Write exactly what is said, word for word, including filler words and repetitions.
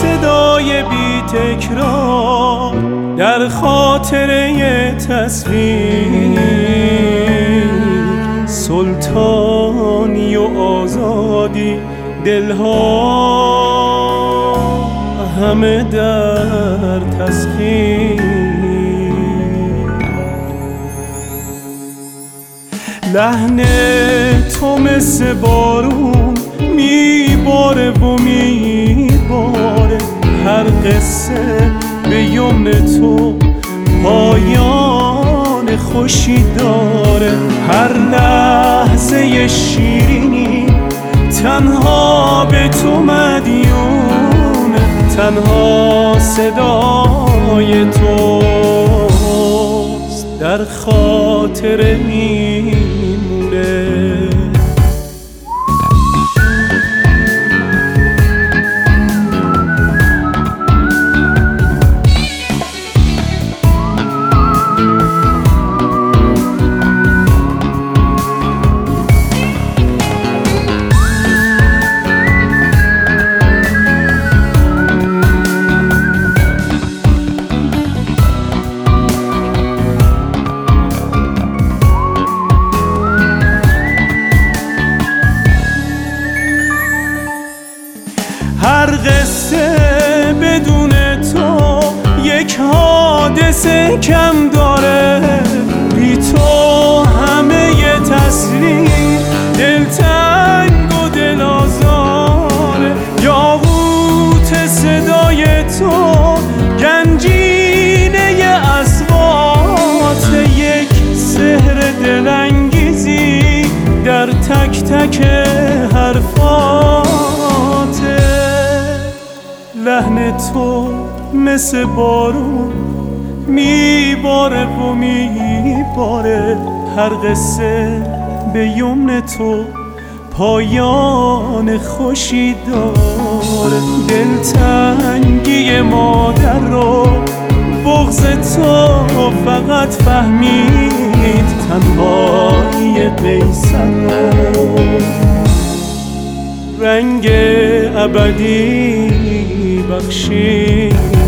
صدای بی تکرار در خاطره تصویر، سلطانی و آزادی دلها همه در تسخیر. لحن تو مثل بارون میباره و میباره، هر قصه به یمن تو پایان خوشی داره. هر لحظه شیرینی تنها به تو مدیونه، تنها صدای توست در خاطر میمونه. هر قصه بدون تو یک حادثه کم داره، بی تو همه ی تصویر دلتنگ و دل آزاره. یاقوت صدای تو گنجینه ی اصوات، یک سحر دلانگیزی در تک تک حرفات. لحن تو مثل بارون میباره و میباره، هر قصه به یمن تو پایان خوشی داره. دلتنگی مادر رو بغض تو فقط فهمید، تنهایی قیصر رو رنگ ابدی بخشید.